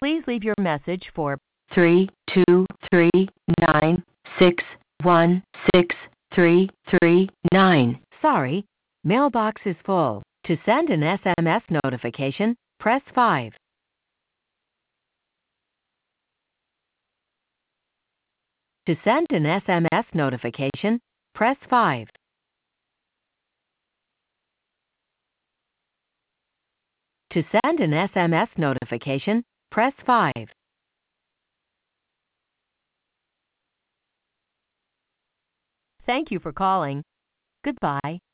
Please leave your message for 32396163339. Sorry, mailbox is full. To send an SMS notification, press 5. To send an SMS notification, press 5. To send an SMS notification, press 5. Thank you for calling. Goodbye.